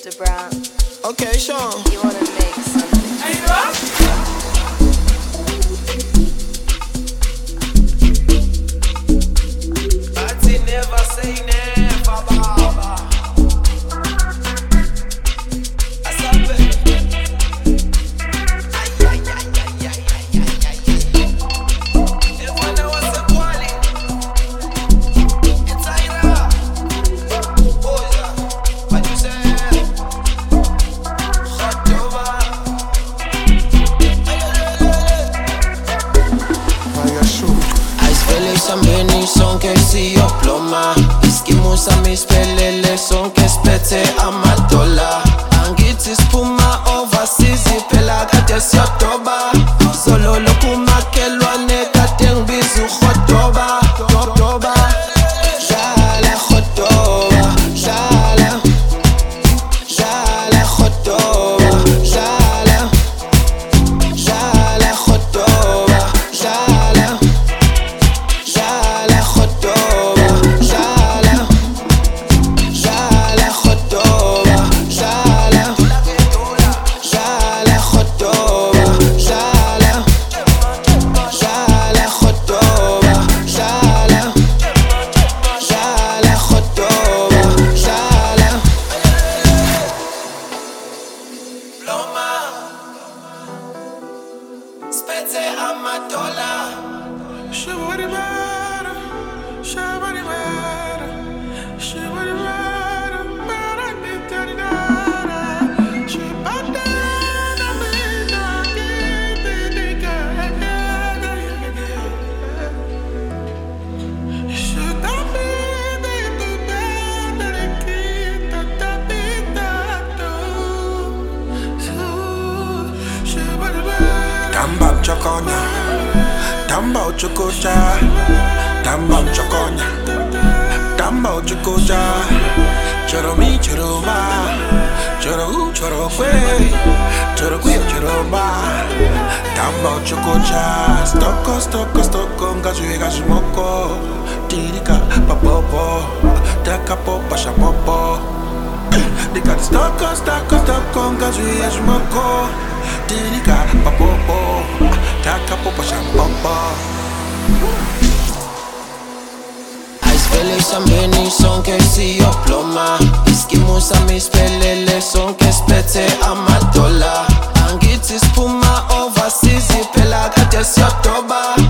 Mr. Brown. Okay, Sean. You wanna make something? Are you up? Party never say never, baba. Asabe. Ay, ay, ay, ay, ay, ay, ay, ay. Never know what's a quality. It's Ira. Oh, yeah. What you say? Hot over. Sa meni son che si io ploma Ischimosa mi spelele son che spete a matola Angiti spuma overseas Pela kate si otoba Solo lo kuma ke lwane kate ngbizu khotoba Khotoba Jale khotoba Jale Jale khotoba Jale Jale khotoba Jale Jale khotoba, jale Jale khotoba, jale Jale khotoba, jale Jale khotoba, jale Jale khotoba, jale Ploma. Spete amatola. Shabari mara, shabari mara, shabari mara, mara bitadara, shabadana mina kibidika, shutabi bitadara kita tabitatu, shabari mara. Tamba chokonya, tamba chokocha, tamba chokonya, tamba chokocha. Choro mi choro ma, choro kwe, choro ma. Tamba chokocha, stoko, ngazue gazimoko. Tirika papopo, takapo pashapopo. Dika stoko, ngazue gazimoko. Tirika papopo, takapo pashapopo. Spele sa meni son che si io ploma Ischimosa mi spelele son che spete a matola Angiti spuma overseas Pela kate si otoba